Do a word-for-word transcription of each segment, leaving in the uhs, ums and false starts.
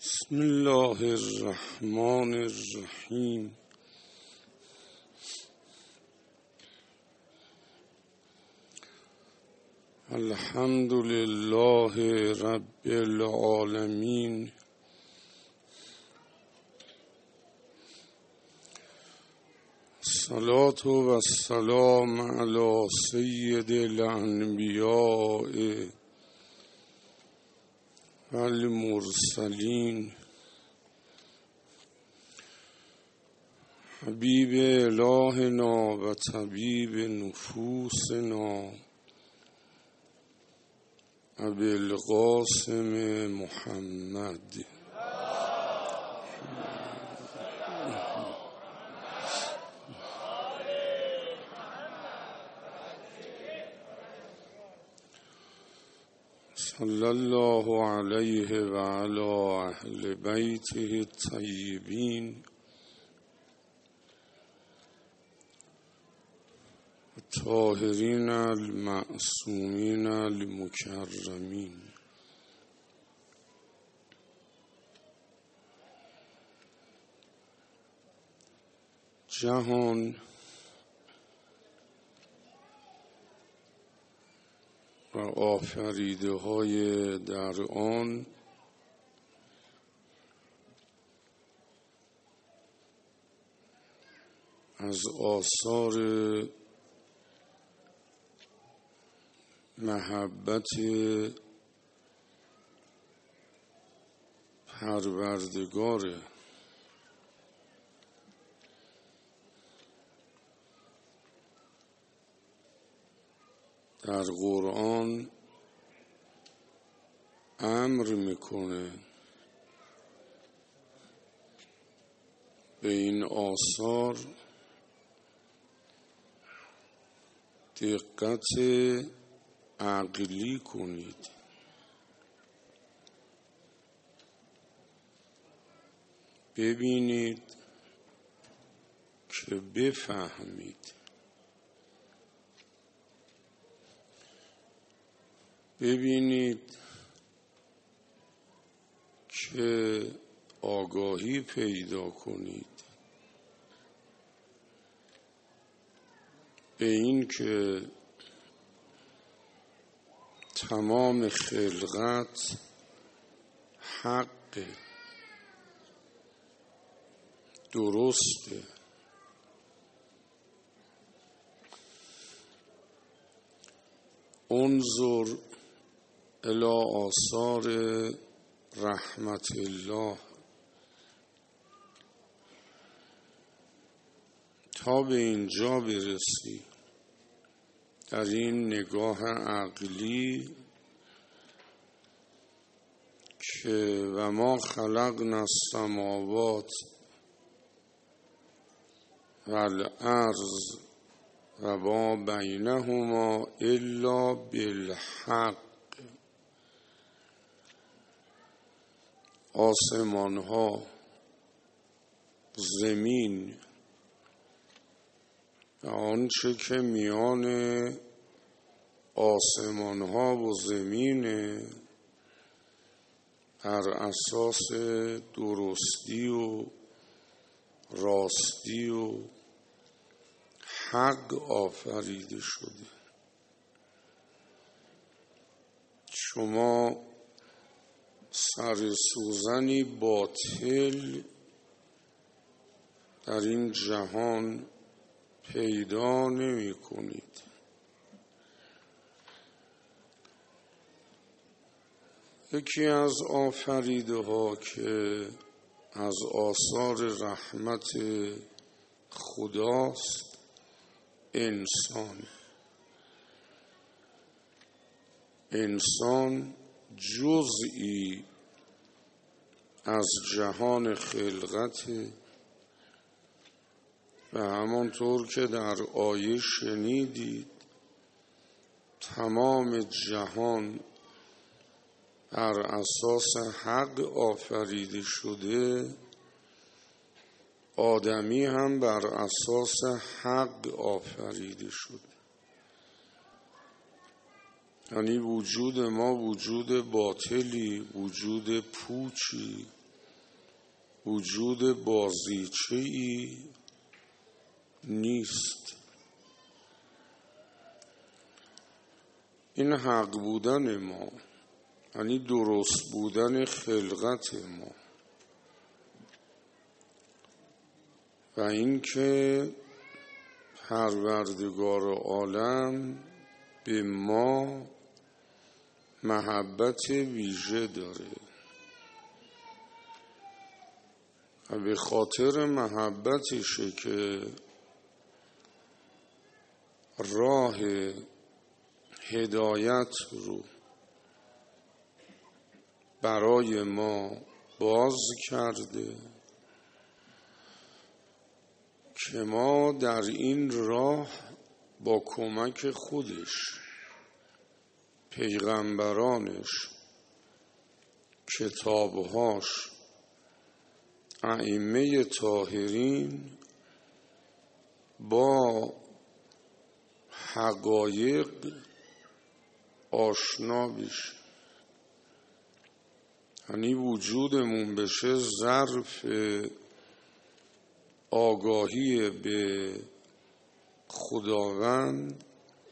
بسم الله الرحمن الرحیم. الحمد لله رب العالمین. الصلاة و السلام علی سید الانبیاء المرسلین حبیب الهنا و طبیب نفوسنا ابی القاسم محمد. صلی الله علیه و علی اهل بیته الطیبین الطاهرین المعصومین المکرمین. جهان و آفریده های در آن از آثار محبت پروردگاره. در قرآن امر میکنه به این آثار دقت عقلی کنید، ببینید که بفهمید، ببینید که آگاهی پیدا کنید به این که تمام خلقت حق درسته. انظر الی آثار رحمت الله. تا به اینجا برسی در این نگاه عقلی که و ما خلقنا السماوات و الارض و ما بینهما الا بالحق. آسمان ها، زمین و آنچه که میان آسمان ها و زمین بر اساس درستی و راستی و حق آفریده شده. شما سر سوزنی باطل در این جهان پیدا نمی کنید. یکی از آفریده ها که از آثار رحمت خداست انسان. انسان جزئی از جهان خلقت و همانطور که در آیه شنیدید تمام جهان بر اساس حق آفریده شده. آدمی هم بر اساس حق آفریده شده. یعنی وجود ما وجود باطلی، وجود پوچی، وجود بازیچه‌ای نیست. این حق بودن ما، یعنی درست بودن خلقت ما و اینکه پروردگار عالم به ما محبت ویژه داره و به خاطر محبتشه که راه هدایت رو برای ما باز کرده که ما در این راه با کمک خودش، پیغمبرانش، کتابهاش، ائمه طاهرین با حقایق آشنا بشیم، یعنی وجودمون بشه ظرف آگاهی به خداوند،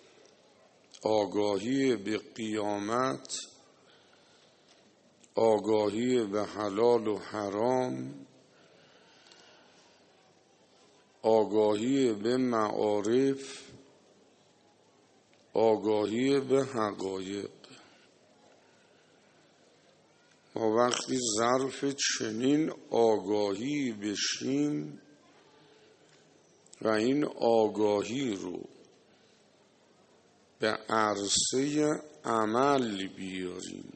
آگاهی به قیامت، آگاهی به حلال و حرام، آگاهی به معارف، آگاهی به حقایق. ما وقتی ظرف چنین آگاهی بشیم و این آگاهی رو به عرصه عمل بیاریم،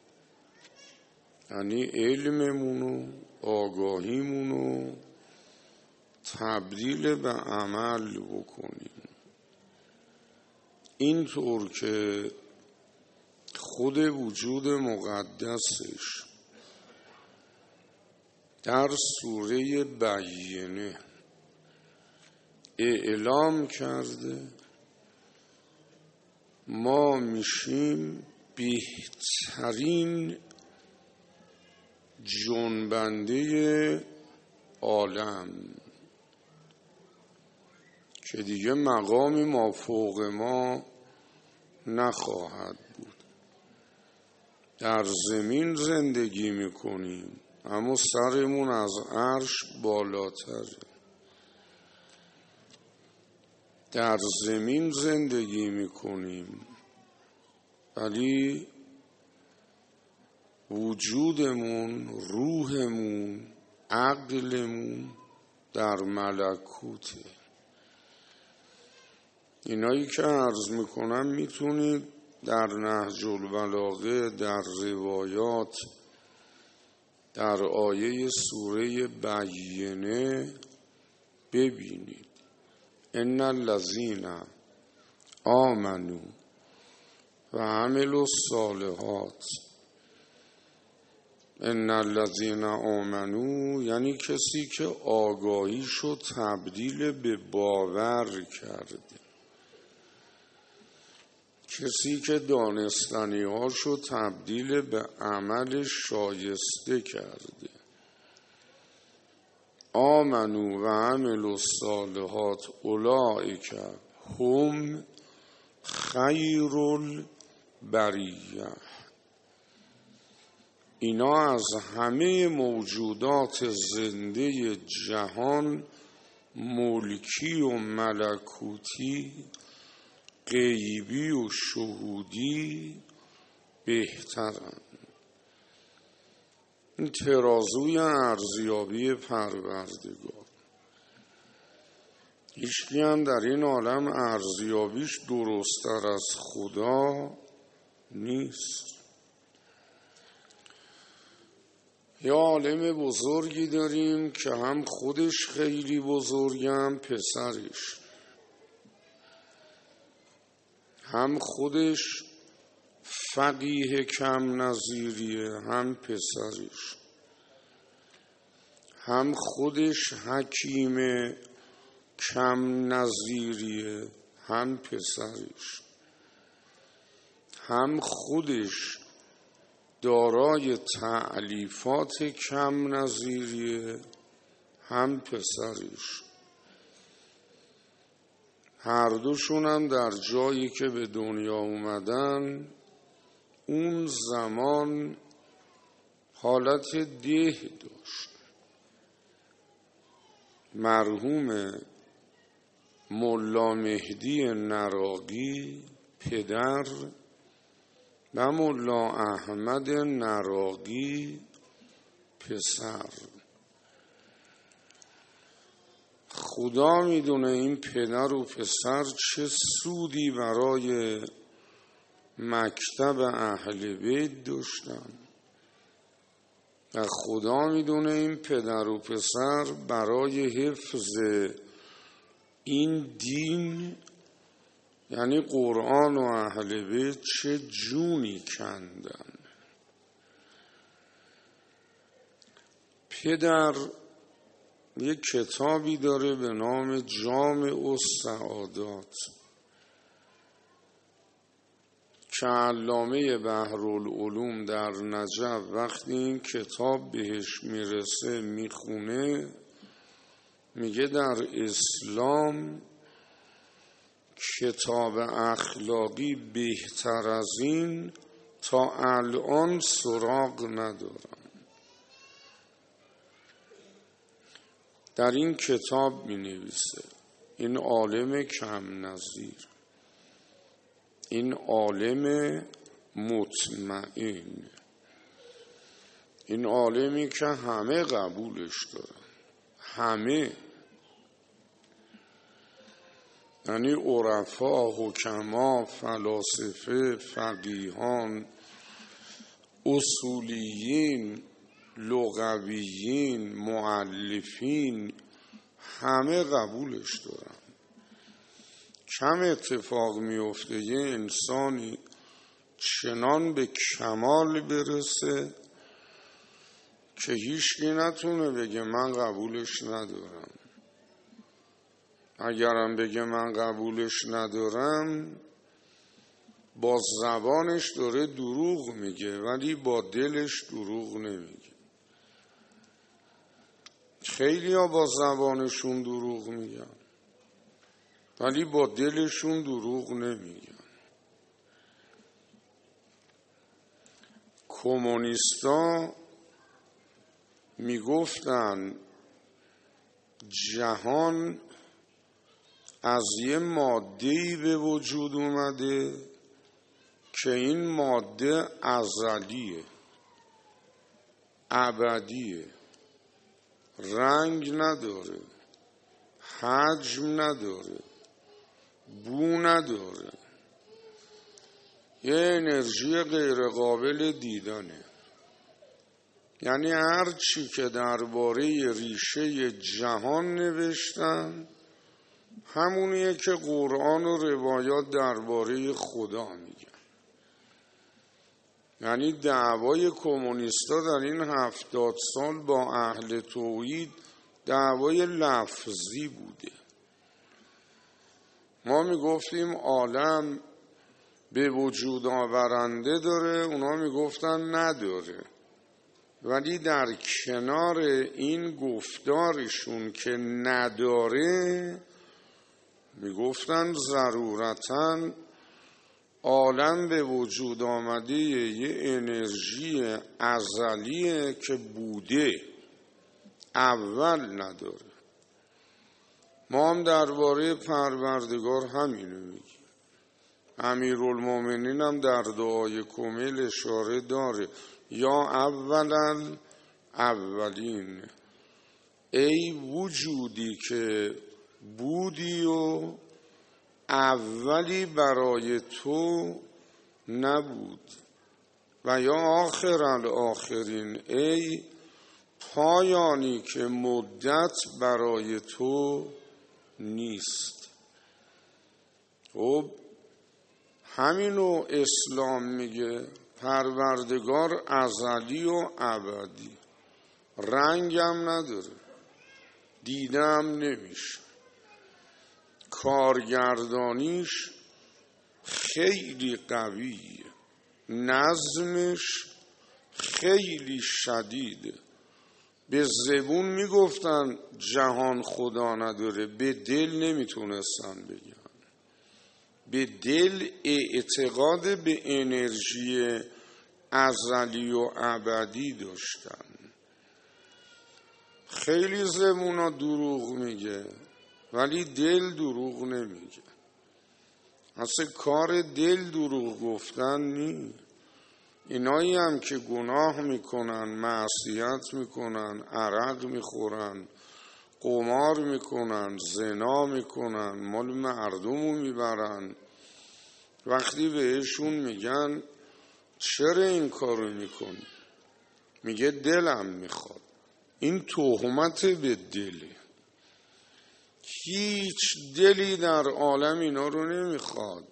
یعنی علممونو، آگاهیمونو تبدیل به عمل بکنیم، اینطور که خود وجود مقدسش در سوره بینه اعلام کرده ما میشیم بهترین جنبنده عالم که دیگه مقامی ما فوق ما نخواهد بود. در زمین زندگی میکنیم اما سرمون از عرش بالاتره. در زمین زندگی میکنیم ولی وجودمون، روحمون، عقلمون در ملکوته. اینایی که عرض میکنم میتونید در نهج البلاغه، در روایات، در آیه سوره بینه ببینید. ان الذین آمنوا و عملوا الصالحات. ان الذین آمنوا یعنی کسی که آگاهیشو تبدیل به باور کرده، کسی که دانستنی‌هاشو تبدیل به عمل شایسته کرده. آمنو و عملوا الصالحات اولئک هم خیر البریه. اینا از همه موجودات زنده جهان، ملکی و ملکوتی، غیبی و شهودی، بهترن. این ترازوی ارزیابی پروردگار. هیچکی هم در این عالم ارزیابیش درست‌تر از خدا نیست. یه عالم بزرگی داریم که هم خودش خیلی بزرگه، هم پسرش، هم خودش فقیه کم نظیریه، هم پسرش، هم خودش حکیم کم نظیریه، هم پسرش، هم خودش دارای تألیفات کم نظیریه، هم پسرش. هر دوشون هم در جایی که به دنیا اومدن اون زمان حالت ده داشت. مرحوم ملا مهدی نراقی پدر و ملا احمد نراقی پسر. خدا میدونه این پدر و پسر چه سودی برای مکتب اهل بیت داشتن و خدا میدونه این پدر و پسر برای حفظ این دین، یعنی قرآن و اهل بیت، چه جونی کندن. پدر یک کتابی داره به نام جامع السعادات که علامه بحرالعلوم در نجف وقتی این کتاب بهش میرسه میخونه، میگه در اسلام کتاب اخلاقی بهتر از این تا الان سراغ ندارم. در این کتاب می نویسه این عالم کم نظیر، این عالم مطمئن، این عالمی که همه قبولش دارن، همه، یعنی عرفا، حکما، فلاسفه، فقیهان، اصولیین، لغویین، مؤلفین، همه قبولش دارن. کم اتفاق میفته یه انسانی چنان به کمال برسه که هیچکی نتونه بگه من قبولش ندارم. اگرم بگه من قبولش ندارم، با زبانش داره دروغ میگه ولی با دلش دروغ نمیگه. خیلی ها با زبانشون دروغ میگن ولی با دلشون دروغ نمیگن. کمونیستا میگفتن جهان از یه ماده‌ای به وجود اومده که این ماده ازلیه، ابدیه، رنگ نداره، حجم نداره، بو نداره، یه انرژی غیر قابل دیدنه. یعنی هر چی که درباره ریشه جهان نوشتن همونیه که قرآن و روایات درباره خدا میگن. یعنی دعوای کمونیستا در این هفتاد سال با اهل توحید دعوای لفظی بوده. ما میگفتیم عالم به وجود آورنده داره، اونا میگفتن نداره. ولی در کنار این گفتارشون که نداره میگفتن ضرورتاً عالم به وجود آمده یه انرژی ازلیه که بوده، اول نداره. ما هم درباره پروردگار همینو میگیم. امیرالمومنین هم در دعای کمیل اشاره داره یا اولن اولین، ای وجودی که بودی و اولی برای تو نبود، و یا آخر الاخرین، ای پایانی که مدت برای تو نیست. خب همینو اسلام میگه، پروردگار ازلی و ابدی، رنگم نداره، دیدم نمیشه، کارگردانیش خیلی قویه، نظمش خیلی شدیده. به زبون میگفتن جهان خدا نداره، به دل نمیتونستن بگن. به دل اعتقاد به انرژی ازلی و ابدی داشتن. خیلی زبونا دروغ میگه ولی دل دروغ نمیگه. اصلا کار دل دروغ گفتن نی. اینایی هم که گناه میکنن، معصیت میکنن، عرق میخورن، قمار میکنن، زنا میکنن، مال مردمو میبرن، وقتی بهشون میگن چرا این کارو میکنی؟ میگه دلم میخواد. این تهمت به دله. هیچ دلی در عالم اینا رو نمیخواد.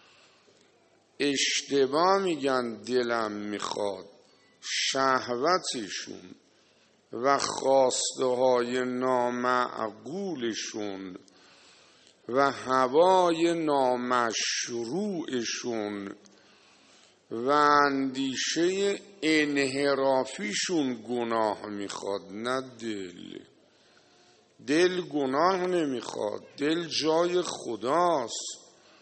اشتباه میگن دلم میخواد. شهوتشون و خواسته های نامعقولشون و هوای نامشروعشون و اندیشه انحرافیشون گناه میخواد، نه دل. دل گناه نمیخواد. دل جای خداست.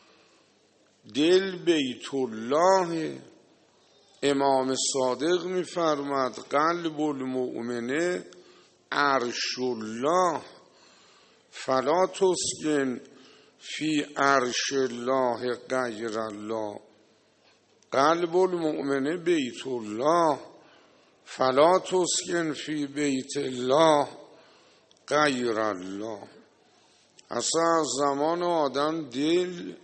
دل بیت الله. امام صادق میفرماد قلب المؤمنه عرش الله فلا تسکن فی عرش الله غیر الله. قلب المؤمنه بیت الله فلا تسکن فی بیت الله غیر الله. اصلا از زمان آدم دل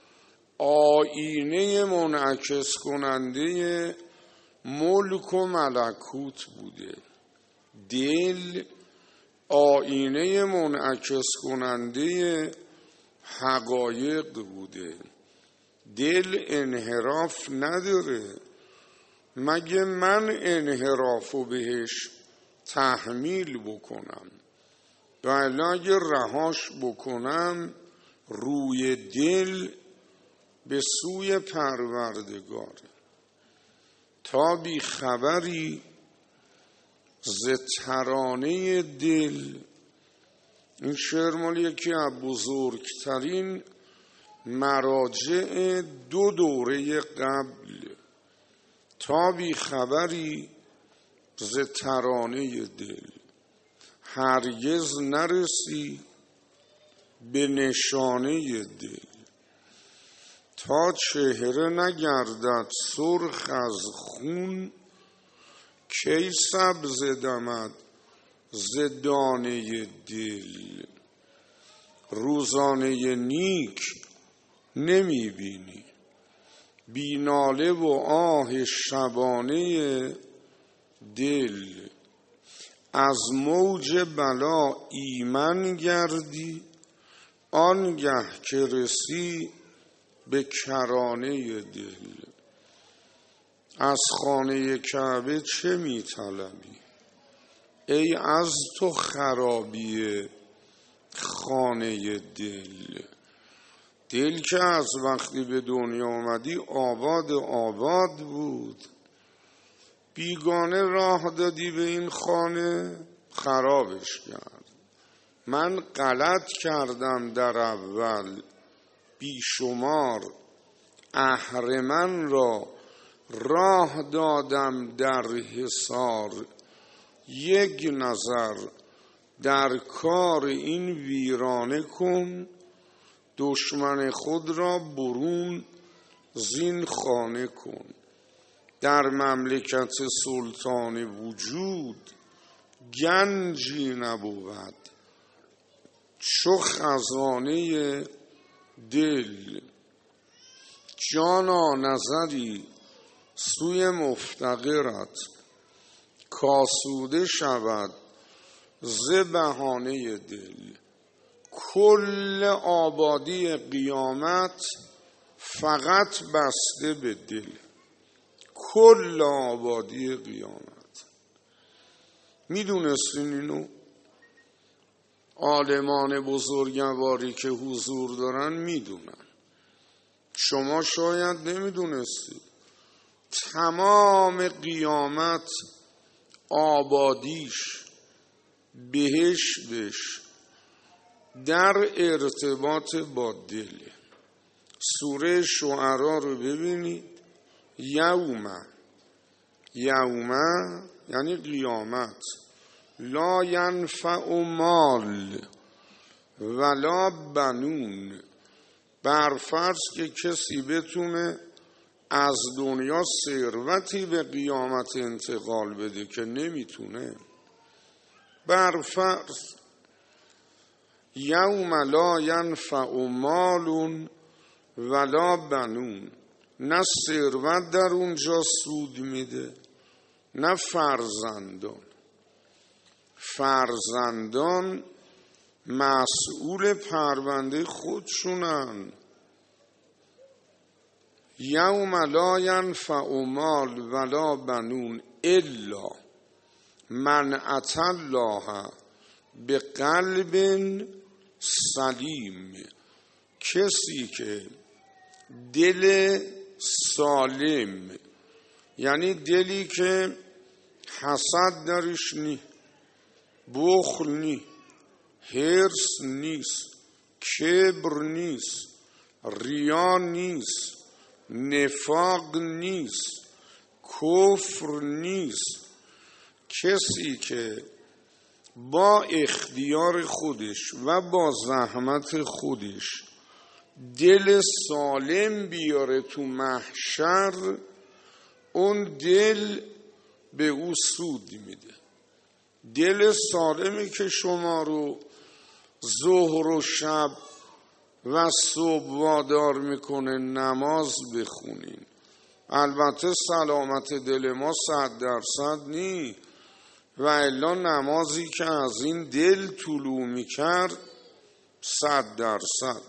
آینه منعکس کننده ملک و ملکوت بوده. دل آینه منعکس کننده حقایق بوده. دل انحراف نداره. مگه من انحرافو بهش تحمیل بکنم؟ ولی اگه رهاش بکنم روی دل به سوی پروردگار. تا بی خبری ز ترانه دل. این شعر مال یکی از بزرگترین مراجع دو دوره قبل. تا بی خبری ز ترانه دل، هرگز نرسی به نشانه دل. تا چهره نگردد سرخ از خون، کی سبز دمد ز دانه دل. روزانه نیک نمی بینی، بی ناله و آه شبانه دل. از موج بلا ایمن گردی، آنگه که رسی به کرانه دل. از خانه کعبه چه می طلبی؟ ای از تو خرابی خانه دل. دل که از وقتی به دنیا آمدی آباد آباد بود. بیگانه راه دادی به این خانه، خرابش کرد. من غلط کردم در اول بیشمار، اهرمن را راه دادم در حصار. یک نظر در کار این ویرانه کن، دشمن خود را برون زین خانه کن. در مملکت سلطان وجود گنجی نبود چو خزانه دل. جانا نظری سوی مفتقرت، کاسوده شود ز بهانه دل. کل آبادی قیامت فقط بسته به دل. کل آبادی قیامت. میدونستین اینو؟ عالمان بزرگواری که حضور دارن میدونن. شما شاید نمیدونستید. تمام قیامت آبادیش، بهشتش در ارتباط با دله. سوره شعرا رو ببینید. یوم یوم یعنی قیامت. لا ینفع مال ولا بنون. برفرض که کسی بتونه از دنیا ثروتی به قیامت انتقال بده که نمیتونه. برفرض یوم لا ینفع مال ولا بنون، نه ثروت در اونجا سود میده نه فرزندان. فرزندان مسئول پرونده خودشونن. یوم لا ینفع مال ولا بنون الا من اتی الله بقلب سلیم. کسی که دل سالم، یعنی دلی که حسد درش نی، بخل نی، حرص نیست، کبر نیست، ریا نیست، نفاق نیست، کفر نیست. کسی که با اختیار خودش و با زحمت خودش دل سالم بیاره تو محشر، اون دل به او سود میده. دل سالمی که شما رو ظهر و شب و صبح وادار میکنه نماز بخونین. البته سلامت دل ما صد درصد نی، و الا نمازی که از این دل طلوع میکرد صد درصد.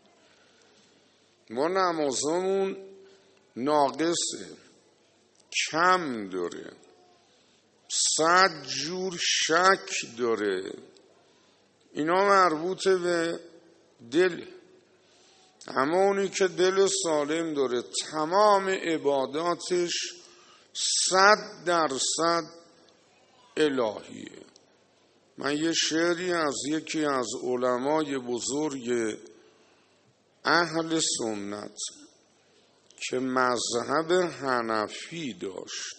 ما نمازمون ناقصه، کم داره، صد جور شک داره. اینا مربوط به دل. اما اونی که دل سالم داره تمام عباداتش صد درصد الهیه. من یه شعری از یکی از علمای بزرگ اهل سنت که مذهب حنفی داشت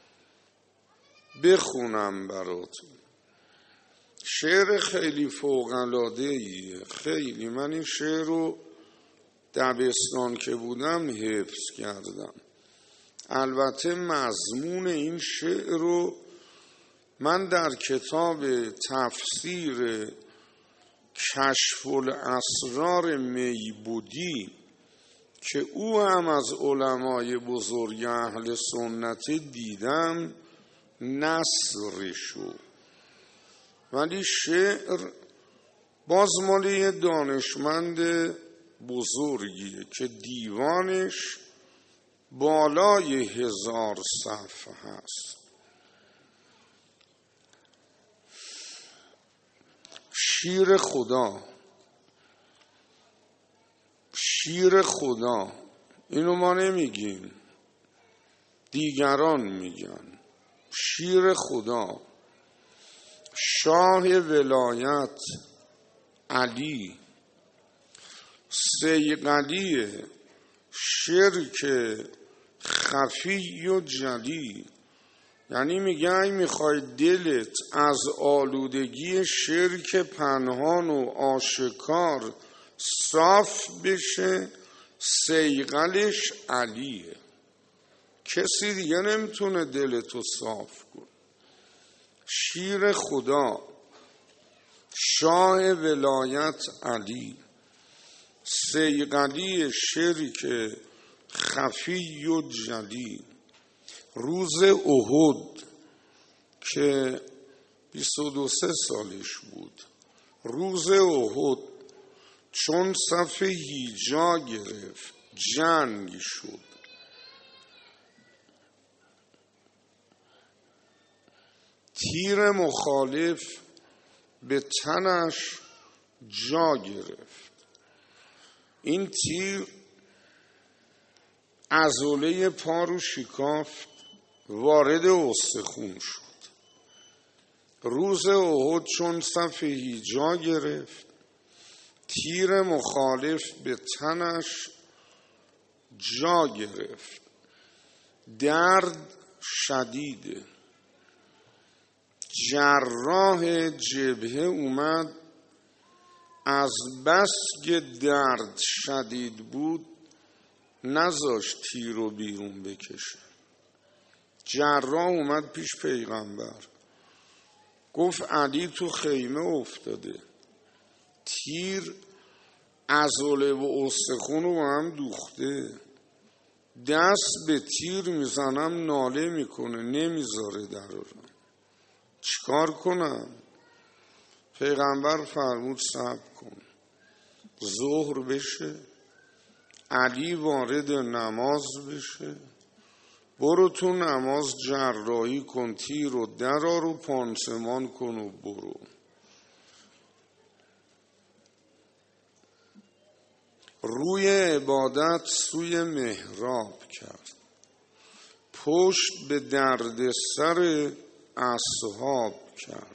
بخونم براتون. شعر خیلی فوق‌العاده‌ایه، خیلی. من این شعر رو دبستان که بودم حفظ کردم. البته مضمون این شعر رو من در کتاب تفسیر کشف الاسرار میبودی که او هم از علمای بزرگ اهل سنت دیدم نثرشو. ولی شعر باز مال یه دانشمند بزرگیه که دیوانش بالای هزار صفحه هست. شیر خدا، شیر خدا، اینو ما نمیگیم، دیگران میگن. شیر خدا، شاه ولایت علی، صیقلی شرک خفی و جلی. یعنی میگه ای میخوای دلت از آلودگی شرک پنهان و آشکار صاف بشه، صیقلش علیه. کسی دیگه نمیتونه دلتو صاف کنه. شیر خدا، شاه ولایت علی، صیقلی شرک خفی و جلی. روز احد که بیست و دو سه سالش بود، روز احد چون صف هیجا گرفت جنگ شد. تیر مخالف به تنش جا گرفت. این تیر عضله پا رو شکافت، وارد استخون شد. روز احد چون صف هیجا گرفت، تیر مخالف به تنش جا گرفت. درد شدیده. جراح جبهه اومد، از بس که درد شدید بود نذاشت تیر رو بیرون بکشه. جراح اومد پیش پیغمبر، گفت علی تو خیمه افتاده، تیر عضله و استخون رو هم دوخته، دست به تیر میزنم ناله میکنه، نمیذاره در رو، چیکار کنم؟ پیغمبر فرمود صبر کن، ظهر بشه، علی وارد نماز بشه، برو تو نماز جراحی کن، تیر و درار و پانسمان کن و برو. روی عبادت سوی محراب کرد، پشت به درد سر اصحاب کرد.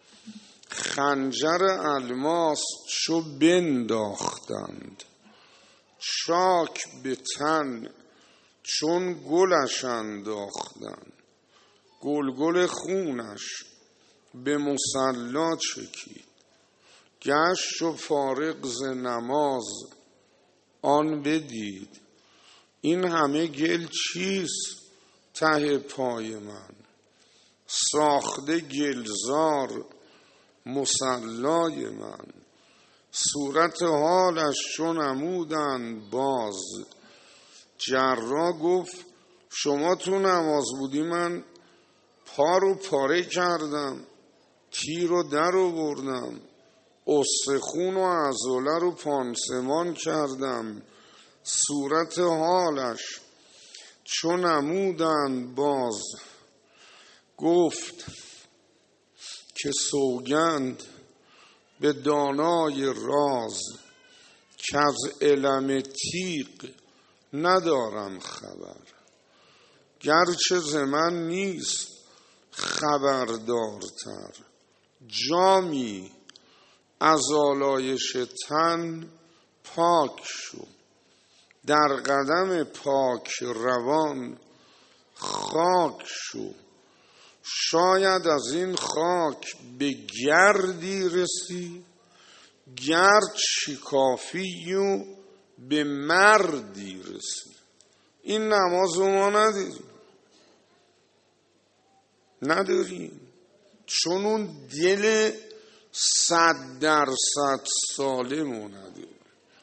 خنجر الماس چو بنداختند، چاک به تن چون گلش انداختند. گلگل خونش به مصلا چکید، گشت و فارغ ز نماز آن بدید. این همه گل چیست ته پای من، ساخته گلزار مصلای من. صورت حالش چون نمودند باز، جراح گفت شما تو نماز بودی من پا رو پاره کردم، تیر رو در آوردم، استخون و عضله رو پانسمان کردم. صورت حالش چون نمودند باز، گفت که سوگند به دانای راز، که از علم تیغ ندارم خبر. گرچه ز من نیست خبردارتر، جامی از آلایش تن پاک شو. در قدم پاک روان خاک شو، شاید از این خاک به گردی رسی، گرد شکافی و به مردی رسی. این نماز رو ما نداریم نداریم چون اون دل صد درصد سالم رو نداریم.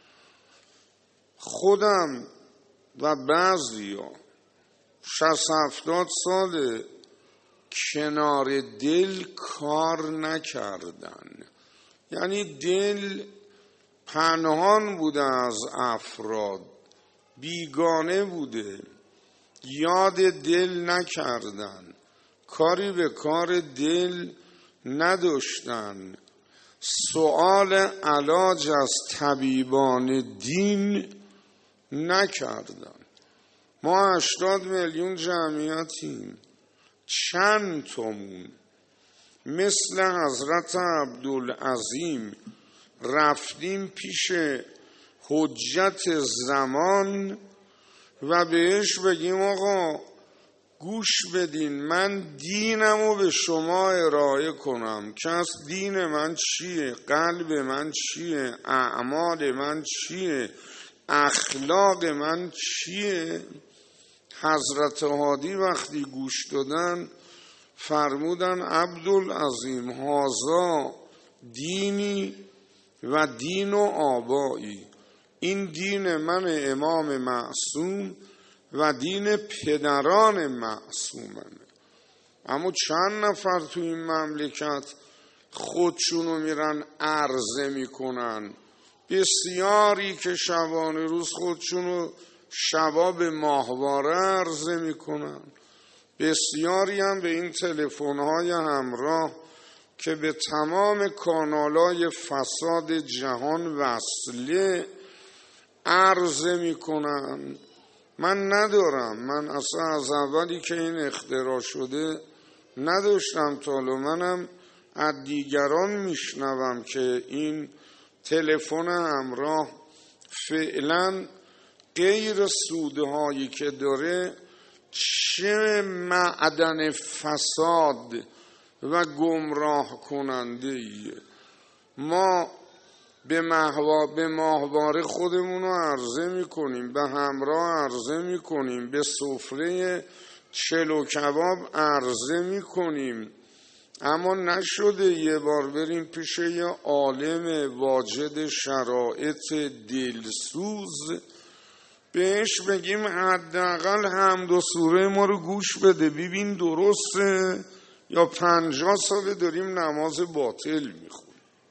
خودم و بعضیا شصت هفتاد ساله کنار دل کار نکردن، یعنی دل پنهان بوده از افراد، بیگانه بوده، یاد دل نکردن، کاری به کار دل نداشتن، سؤال علاج از طبیبان دین نکردن. ما هشتاد میلیون جمعیتیم، چند تامون مثل حضرت عبدالعظیم رفتیم پیش حجت زمان و بهش بگیم آقا گوش بدین، من دینمو به شما ارائه کنم که از دین من چیه، قلب من چیه، اعمال من چیه، اخلاق من چیه. حضرت هادی وقتی گوش دادن فرمودن عبدالعظیم هازا دینی و دین و آبایی، این دین من امام معصوم و دین پدران معصومنه. اما چند نفر تو این مملکت خودشونو میرن عرضه میکنن، بسیاری که شبانه روز خودشونو شبا به ماهواره عرضه میکنن، بسیاری هم به این تلفن‌های همراه که به تمام کانالای فساد جهان وصله عرضه میکنن من ندارم. من اصلا از اولی که این اختراع شده نداشتم تا حالا. منم از دیگران میشنوم که این تلفن همراه فعلا غیر سودهایی که داره چه معدن فساد و گمراه کننده ایه. ما به محوا به ماهواره خودمون رو عرضه میکنیم، به همراه عرضه میکنیم، به سفره چلو کباب عرضه میکنیم، اما نشده یه بار بریم پیش یه عالم واجد شرایط دلسوز بهش بگیم حداقل حمد و سوره ما رو گوش بده ببین درسته یا پنجاه ساله داریم نماز باطل میخونیم.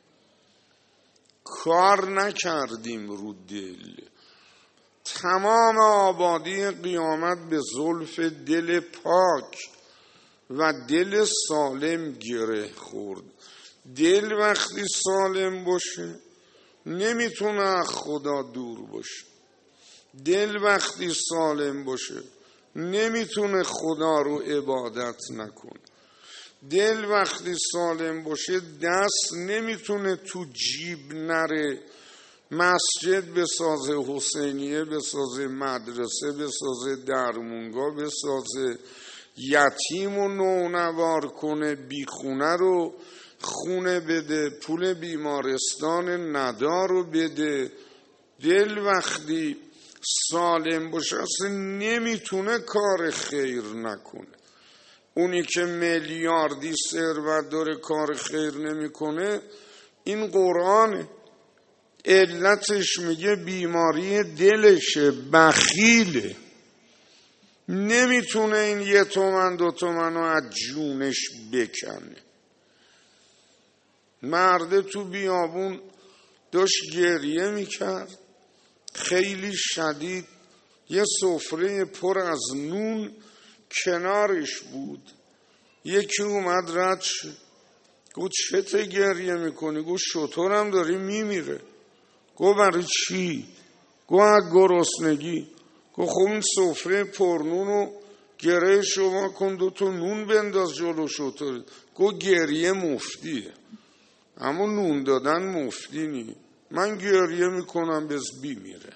کار نکردیم رو دل. تمام آبادی قیامت به زلف دل پاک و دل سالم گره خورد. دل وقتی سالم باشه نمیتونه خدا دور باشه. دل وقتی سالم باشه نمیتونه خدا رو عبادت نکنه. دل وقتی سالم باشه دست نمیتونه تو جیب نره مسجد بسازه، حسینیه بسازه، مدرسه بسازه، درمونگاه بسازه، یتیم و نونوار کنه، بیخونه رو خونه بده، پول بیمارستان ندار رو بده. دل وقتی سالم باشه اصلا نمیتونه کار خیر نکنه. اونی که میلیاردی ثروت داره کار خیر نمیکنه این قرآنه. علتش میگه بیماری دلشه، بخیله، نمیتونه این یه تومن دو تومن رو از جونش بکنه. مرده تو بیابون داشت گریه میکرد خیلی شدید. یه سفره پر از نون کنارش بود. یکی اومد رد شد گفت چته گریه میکنی؟ گفت شطورم داری میمیره. گفت برای چی؟ گفت از گرسنگی. گفت خب این سفره پرنون رو گره شما کن دو تا نون بنداز جلو شطور. گفت گریه مفتیه اما نون دادن مفتی نی. من گریه میکنم بس بیمیره.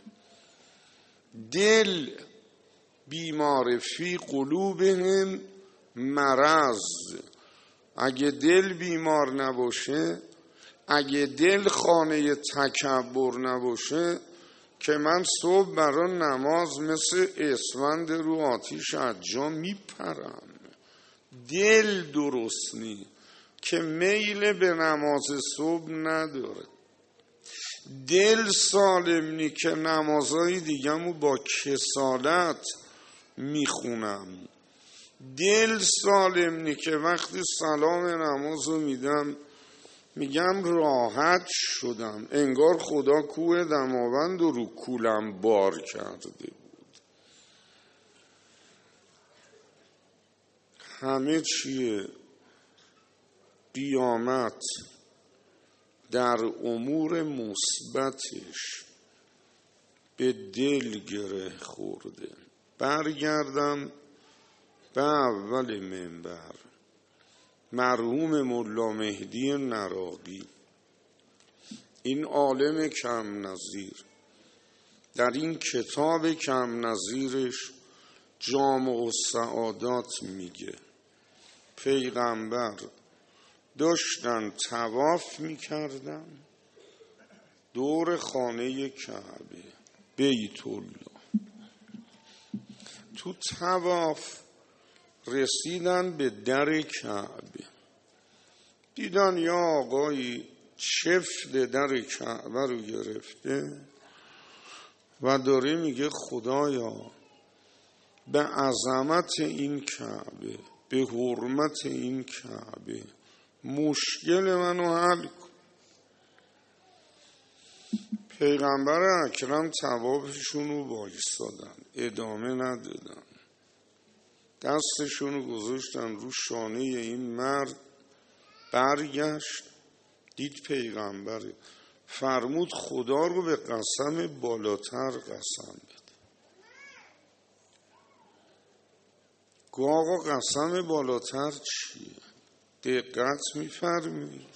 دل بیمار فی قلوبهم مرض. اگه دل بیمار نباشه، اگه دل خانه تکبر نباشه که من صبح برای نماز مثل اسفند رو آتیش از جا میپرم. دل درست نی که میل به نماز صبح نداره. دل سالم نی که نمازهای دیگه‌مو با کسالت میخونم. دل سالم نی که وقتی سلام نمازو میدم میگم راحت شدم، انگار خدا کوه دماوند رو کولم بار کرده بود. همه چیه قیامت در امور مثبتش به دل گره خورده. برگردم به اول منبر. مرحوم ملا مهدی نراقی، این عالم کم نظیر، در این کتاب کم نظیرش جامع السعادات میگه پیغمبر داشتن طواف میکردن دور خانه کعبه بیت الله. تو طواف رسیدن به در کعبه، دیدن یا آقایی چفت در کعبه رو گرفته و داره میگه خدایا به عظمت این کعبه، به حرمت این کعبه مشکل منو حل کن. پیغمبر اکرم طوافشون رو وایستادن، ادامه ندادن، دستشون رو گذاشتن رو شانه این مرد. برگشت دید پیغمبره، فرمود خدا رو به قسم بالاتر قسم بده. گو آقا قسم بالاتر چیه؟ دقت میفرمید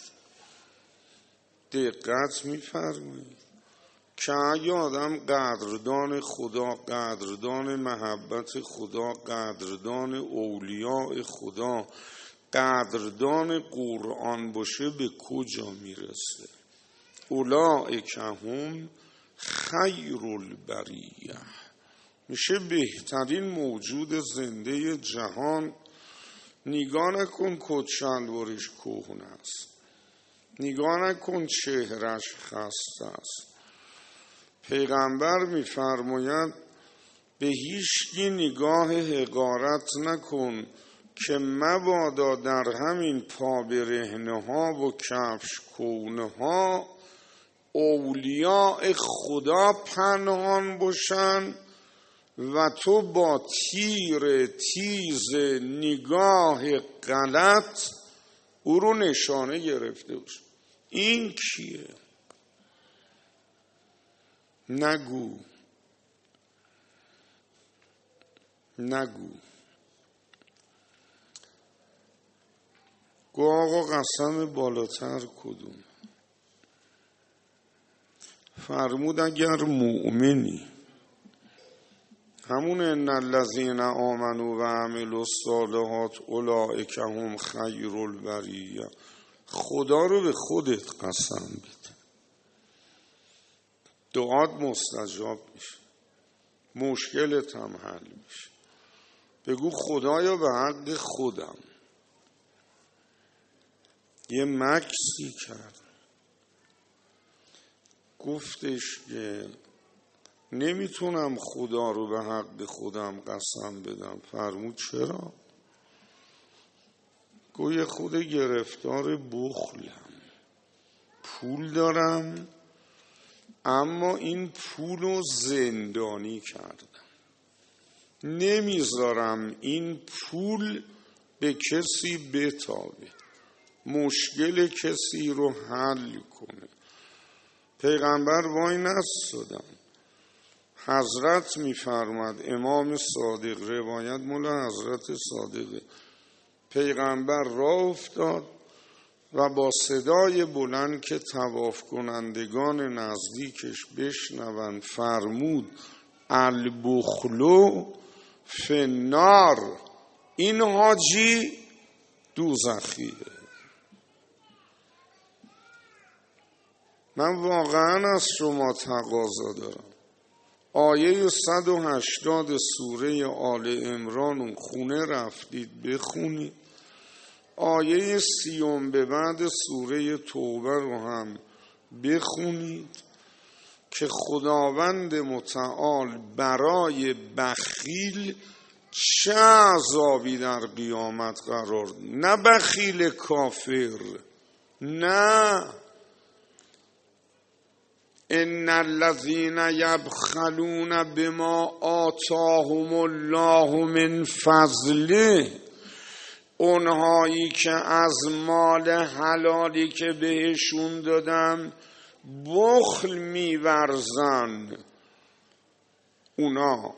دقت میفرمید که اگه آدم قدردان خدا، قدردان محبت خدا، قدردان اولیاء خدا، قدردان قرآن باشه به کجا میرسه؟ اولئک هم خیر البریه، میشه بهترین موجود زنده جهان. نگاه نکن کت شلوارش کهنه است، نگاه نکن چهرش خسته است. پیغمبر میفرماید به هیچکی نگاه حقارت نکن که مبادا در همین پا برهنه ها و کفش کونه ها اولیاء خدا پنهان باشن و تو با تیر تیز نگاه غلط او رو نشانه گرفته باش. این کیه؟ نگو نگو گو آقا قسم بالاتر کدوم؟ فرمود اگر مؤمنی، همون ان الذین آمنوا و عملوا الصالحات اولئک هم خیر البریه، خدا رو به خودت قسم بده، دعات مستجاب میشه، مشکلت هم حل میشه. بگو خدایا به حق خودم یه مکسی کرد، گفتش که نمیتونم خدا رو به حق خودم قسم بدم. فرمود چرا؟ گوی خود گرفتار بخلم، پول دارم اما این پول رو زندانی کردم، نمیذارم این پول به کسی بتابه، مشکل کسی رو حل کنه. پیغمبر وای نستادن. حضرت میفرماد، امام صادق، روایت مولا حضرت صادقه، پیغمبر راه افتاد و با صدای بلند که طواف کنندگان نزدیکش بشنون فرمود البخلو فی النار، این حاجی دوزخیه. من واقعا از شما تقاضا دارم آیه صد و هشتاد سوره آل عمران خونه رفتید بخونید، آیه سیوم به بعد سوره توبه رو هم بخونید که خداوند متعال برای بخیل چه عذابی در قیامت قرار، نه بخیل کافر، نه ان الذین یبخلون بما آتاهم الله من فضله، اونهایی که از مال حلالی که بهشون دادم بخل میورزن، اونا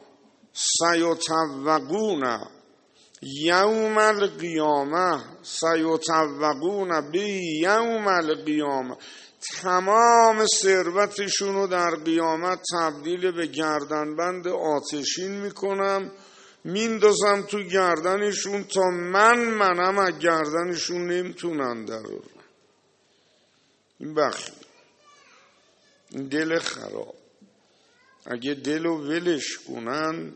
سیطوقون یوم القیامه، سیطوقون به یوم القیامه، تمام ثروتشون در قیامت تبدیل به گردنبند آتشین میکنم، میندازم تو گردنشون تا من منم از گردنشون نمیتونن درارن. این بخیل، این دل خراب. اگه دلو ولش کنن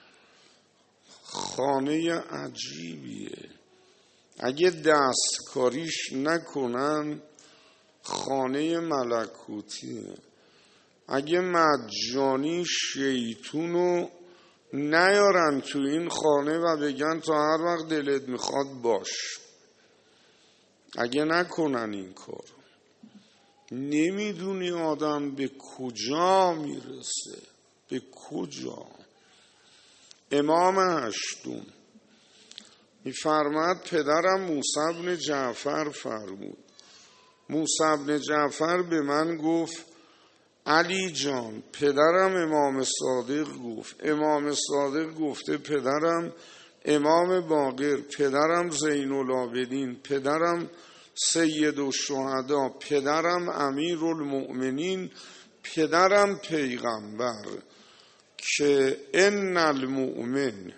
خانه عجیبیه، اگه دستکاریش نکنن خانه ملکوتیه، اگه مجانی شیطونو نیارن تو این خانه و بگن تا هر وقت دلت میخواد باش، اگه نکنن این کار، نمیدونی آدم به کجا میرسه، به کجا. امام هشتم میفرماد پدرم موسی بن جعفر فرمود، موسی بن جعفر به من گفت علی جان پدرم امام صادق گفت، امام صادق گفته پدرم امام باقر، پدرم زین العابدین، پدرم سید الشهدا، پدرم امیر المؤمنین، پدرم پیغمبر، که ان المؤمن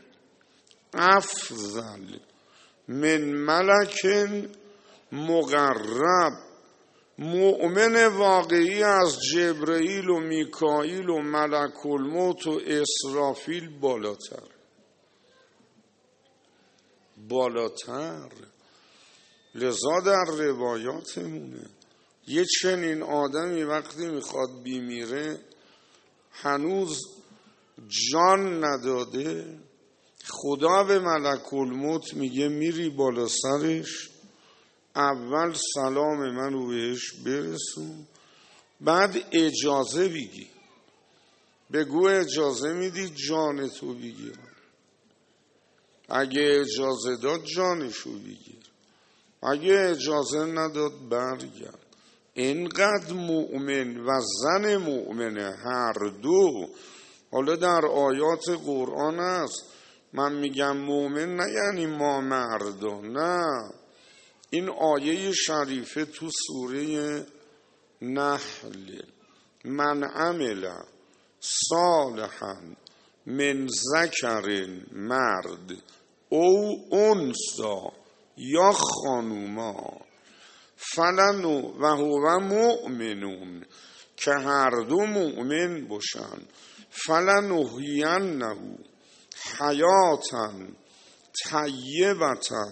افضل من ملک مقرب، مؤمن واقعی از جبرئیل و میکائیل و ملک الموت و اسرافیل بالاتر بالاتر لذا در روایاتمونه یه چنین آدمی وقتی میخواد بیمیره هنوز جان نداده، خدا به ملک الموت میگه میری بالا سرش، اول سلام منو بهش برسون، بعد اجازه بگی، بگو اجازه میدی جان تو بگیر، اگه اجازه داد جانشو بگیر، اگه اجازه نداد برگرد. اینقدر مؤمن و زن مؤمنه هر دو. حالا در آیات قرآن است، من میگم مؤمن نه یعنی ما مردا، نه، این آیه شریفه تو سوره نحل، من عمل صالحا من ذکر مرد او انثی یا خانوما فلنو و هو مؤمنون، که هر دو مؤمن باشن، فلنحیینه حیاتا طیبتا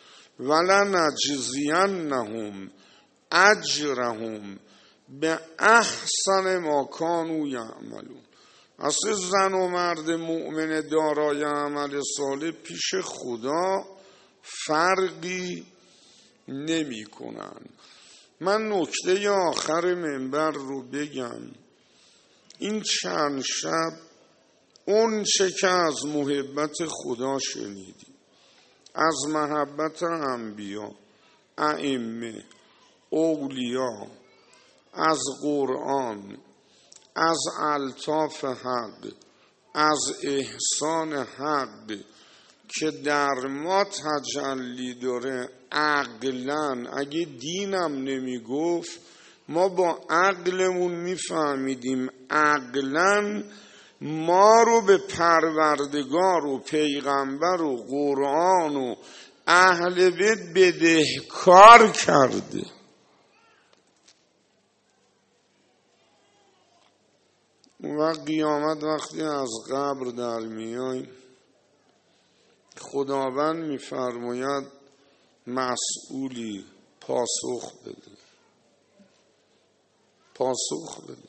ولنجزینهم اجرهم به احسن ما کانوا یعملون. اصل زن و مرد مؤمن دارای عمل صالح پیش خدا فرقی نمی کنن. من نکته آخر منبر رو بگم. این چند شب اون چه که از محبت خدا شنیدیم، از محبت انبیا، ائمه، اولیا، از قرآن، از الطاف حق، از احسان حق که در ما تجلی داره، عقلن، اگه دینم نمی گفت ما با عقلمون میفهمیدیم، عقلن ما رو به پروردگار و پیغمبر و قرآن و اهل بیت بدهکار کرده. و قیامت وقتی از قبر در میاییم خداوند میفرماید مسئولی پاسخ بده، پاسخ بده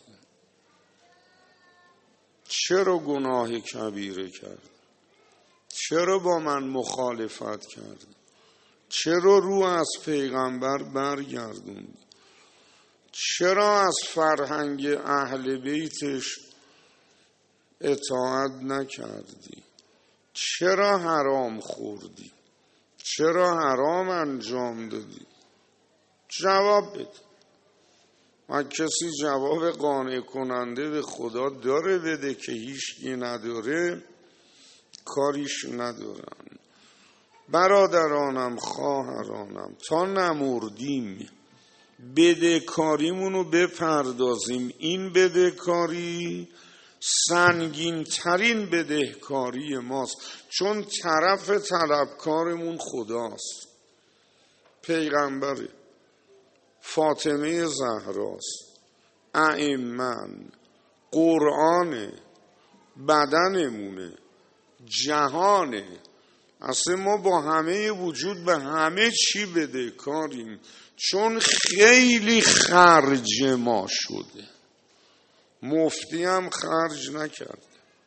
چرا گناه کبیره کرد، چرا با من مخالفت کرد، چرا رو از پیغمبر برگردوند، چرا از فرهنگ اهل بیتش اطاعت نکردی، چرا حرام خوردی، چرا حرام انجام دادی؟ جواب بده. و کسی جواب قانع کننده به خدا داره بده که هیچکی نداره، کاریش ندارن. برادرانم خواهرانم، تا نمردیم بدهکاریمونو بپردازیم. این بدهکاری سنگین ترین بدهکاری ماست، چون طرف طلبکارمون خداست، پیغمبره، فاطمه زهراست، ائمن، قرآنه، بدنمونه، جهانه. اصلا ما با همه وجود به همه چی بدهکاریم، چون خیلی خرج ما شده. مفتی هم خرج نکرد،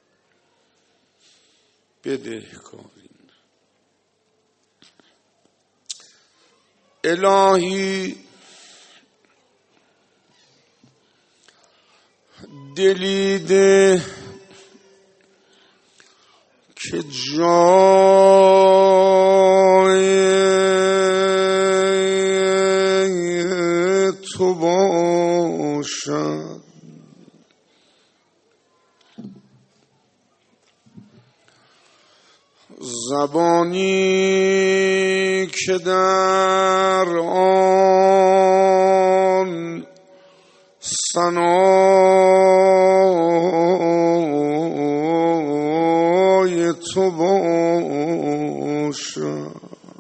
بدهکاریم. الهی دلیده که جای تو باشد، زبانی که در آن ثنای تو باشد.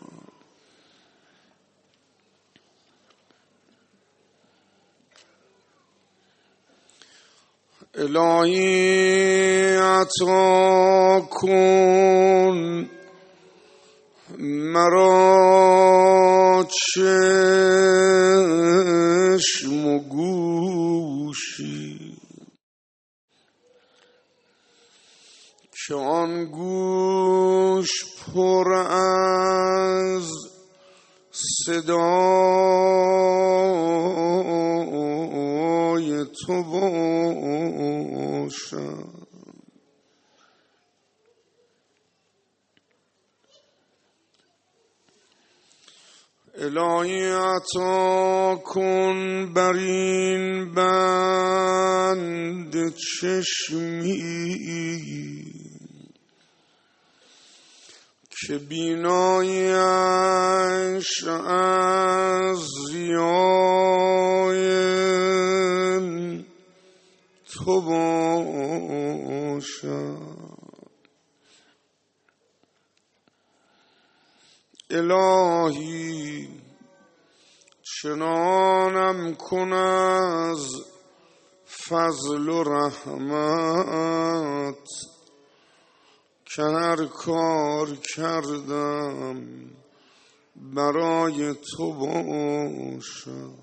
الهی عطا کن مرا چشم و گوشی که آن گوش پر از صدای تو باشد. الهی عطا کن بر این بند چشمی که بینایش از ضیای تو باشد. الهی چنانم کن از فضل و رحمت که هر کار کردم برای تو باشد.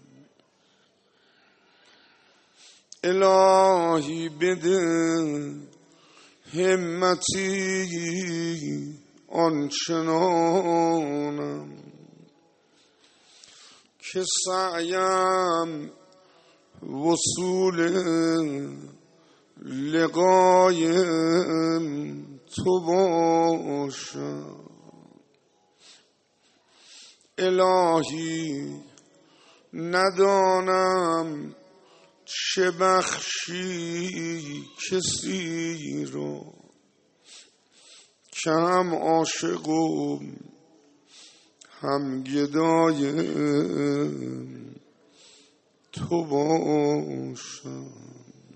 الهی بده همتی آنچنانم که سعیم وصول لقای تو باشد. الهی ندانم چه بخشی کسی رو که هم عاشق و هم گدای تو باشم.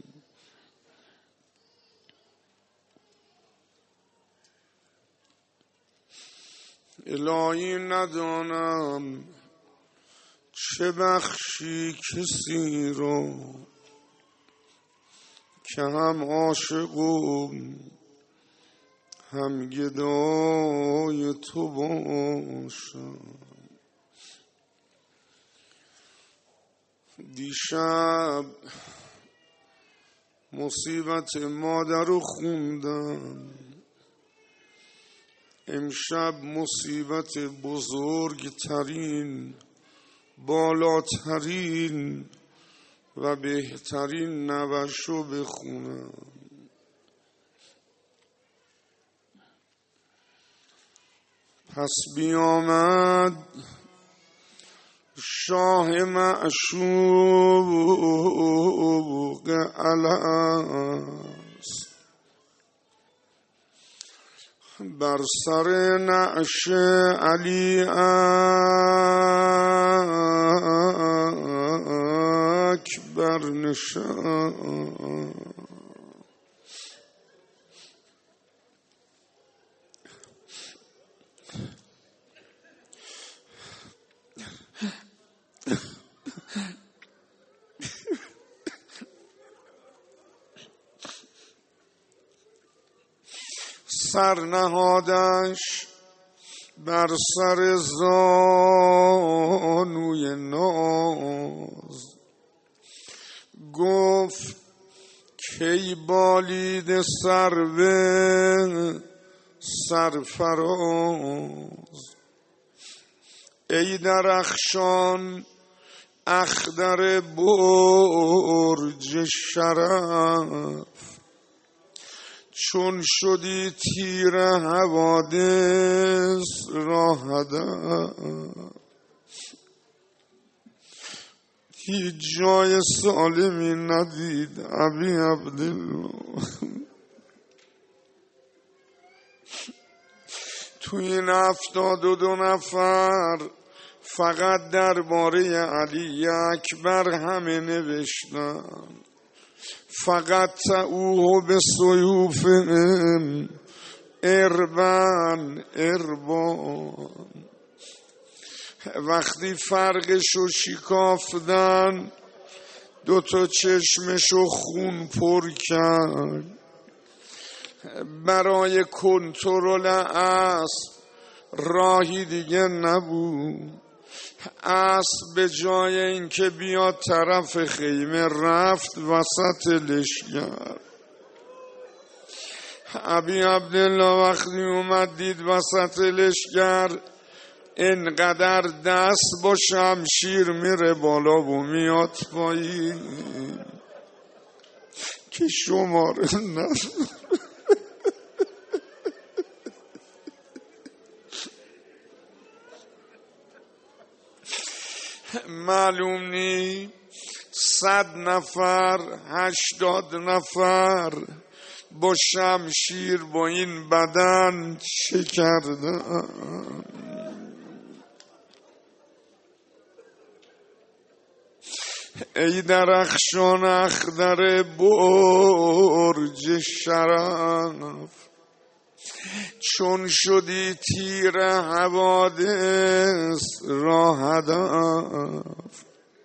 الهی ندانم چه بخشی کسی رو که هم عاشق و هم گدای تو باشم. دیشب مصیبت مادر رو خوندم، امشب مصیبت بزرگترین بالاترین و بهترین نوشو بخونم. پس بیامد شاه معشوق الست بر سر نعش علی اکبر نشست. سر نهادش بر سر زانوی ناز، گفت کی بالید سرو سرفراز. ای درخشان اخضر برج شرف، چون شدی تیر حوادث را هدف. هیچ جای سالمی ندید ابی عبدالله، توی این هفتاد و دو نفر فقط درباره علی اکبر همه نوشتن، فقط تعوه به سیوفهم اربن اربان. وقتی فرقشو شکافتن دوتا چشمشو خون پر کرد، برای کنترل اسب راهی دیگه نبود. اسب به جای اینکه بیاد طرف خیمه رفت وسط لشگر. ابی عبدالله وقتی اومد دید وسط لشگر انقدر دست با شمشیر میره بالا و میاد پایین که شماره نداره. معلوم نی صد نفر هشتاد نفر با شمشیر با این بدن چه کردن. ای درخشان اخضر برج شرف، چون شدی تیر حوادث را هدف.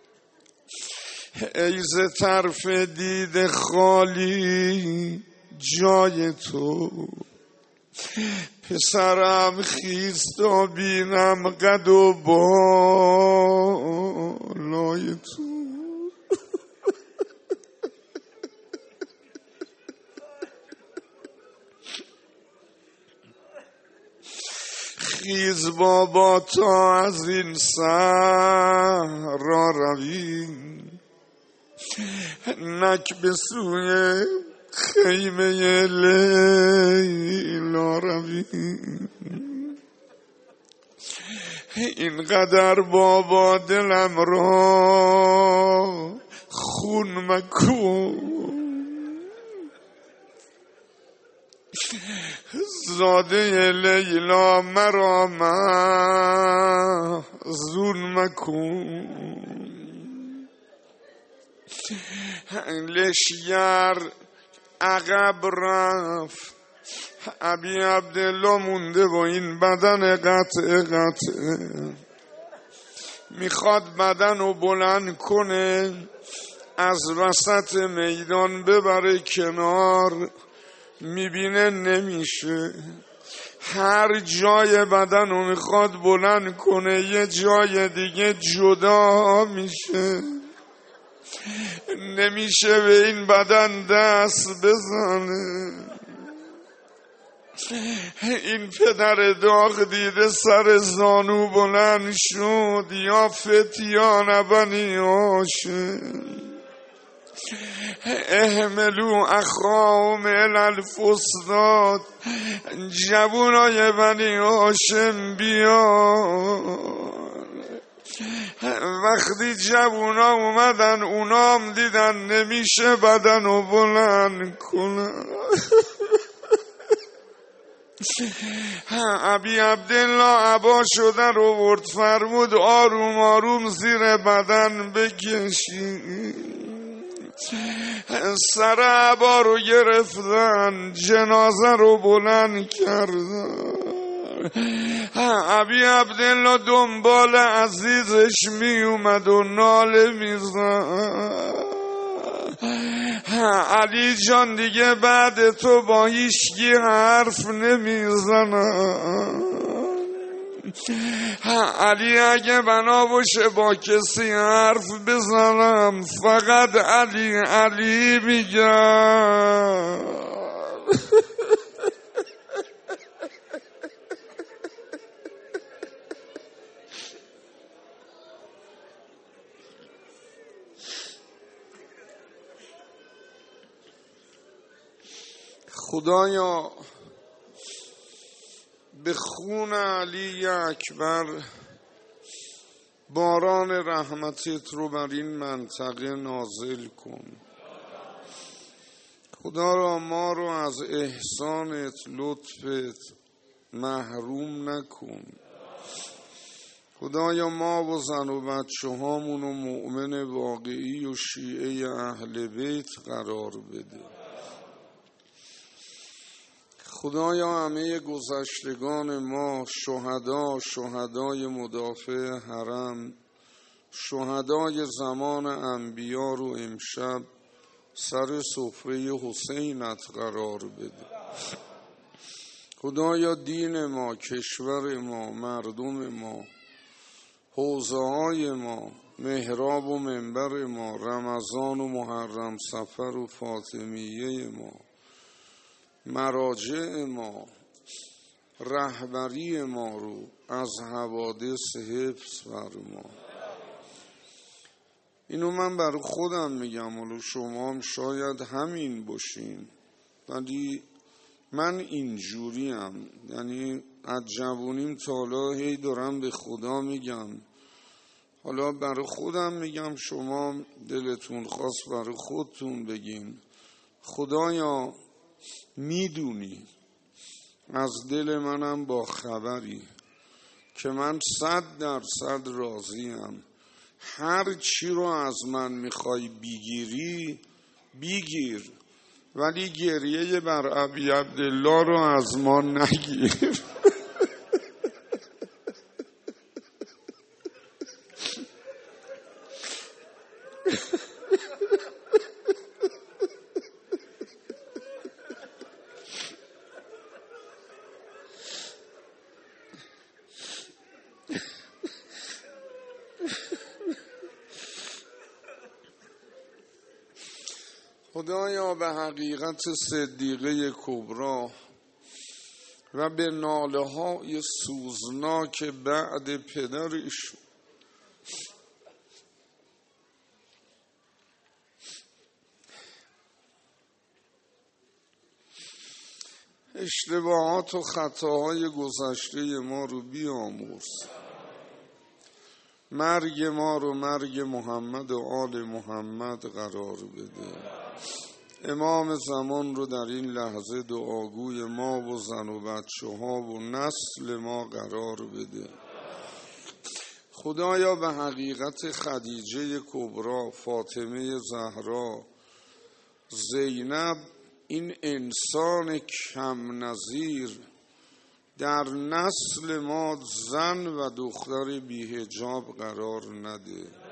ای ز طرف دید خالی جای تو، پسرم خیز تا بینم قد و بالای تو. خیز بابا تا از این صحرا رویم، نک به سوی خیمه لیلا رویم. اینقدر بابا دلم را خون مکن، زاده لیلا مرا محزون مکن. لشگر عقب رفت، ابی عبدالله مونده با این بدن قطع قطع. میخواد بدن رو بلند کنه از وسط میدان ببره کنار، میبینه نمیشه. هر جای بدن رو میخواد بلند کنه یه جای دیگه جدا میشه، نمیشه به این بدن دست بزنه. این پدر داغ دیده سر زانو بلند شد، یا فتیان بنی هاشم احملو اخاهم الی الفسطاط. جوانای بنی هاشم بیان. وقتی جوونا اومدن اونام دیدن نمیشه بدنو بلند کنن. ابی عبدالله عبا شده رو برد، فرمود آروم آروم زیر بدن بکشی. سر عبا رو گرفتن، جنازه رو بلند کردن. ابی عبدالله دنبال عزیزش می اومد و ناله می زد. علی جان دیگه بعد تو با هیچکی حرف نمی زنم. علی اگه بنا باشه با کسی حرف بزنم فقط علی علی میگم. خدایا به خون علی اکبر باران رحمتت رو بر این منطقه نازل کن. خدا را ما رو از احسانت، لطفت محروم نکن. خدایا ما و زن و بچه هامون و مؤمن واقعی و شیعه اهل بیت قرار بده. خدایا همه گذشتگان ما، شهدا، شهدای مدافع حرم، شهدای زمان انبیا رو امشب سر سفره حسینت قرار بده. خدایا دین ما، کشور ما، مردم ما، حوزه های ما، محراب و منبر ما، رمضان و محرم سفر و فاطمیه ما، مراجع ما، رهبری ما رو از حوادث حفظ فرما. اینو من برای خودم میگم، ولو شما هم شاید همین باشین، ولی من اینجوریم. یعنی از جوونیم تا حالا هی دارم به خدا میگم، حالا برای خودم میگم، شما دلتون خواست برای خودتون بگین. خدایا میدونی، از دل منم با خبری که من صد درصد راضیم. هر چی رو از من میخوای بگیری بگیر، ولی گریه بر ابی عبدالله رو از ما نگیر. خدایا به حقیقت صدیقه کبرا و به ناله های سوزناک بعد پدرش اشتباهات و خطاهای گذشته ما رو بیامرز. مرگ ما رو مرگ محمد و آل محمد قرار بده. امام زمان رو در این لحظه دعاگوی ما و زن و بچه ها و نسل ما قرار بده. خدایا به حقیقت خدیجه کبرا، فاطمه زهرا، زینب، این انسان کم نظیر در نسل ما زن و دختر بی حجاب قرار نده.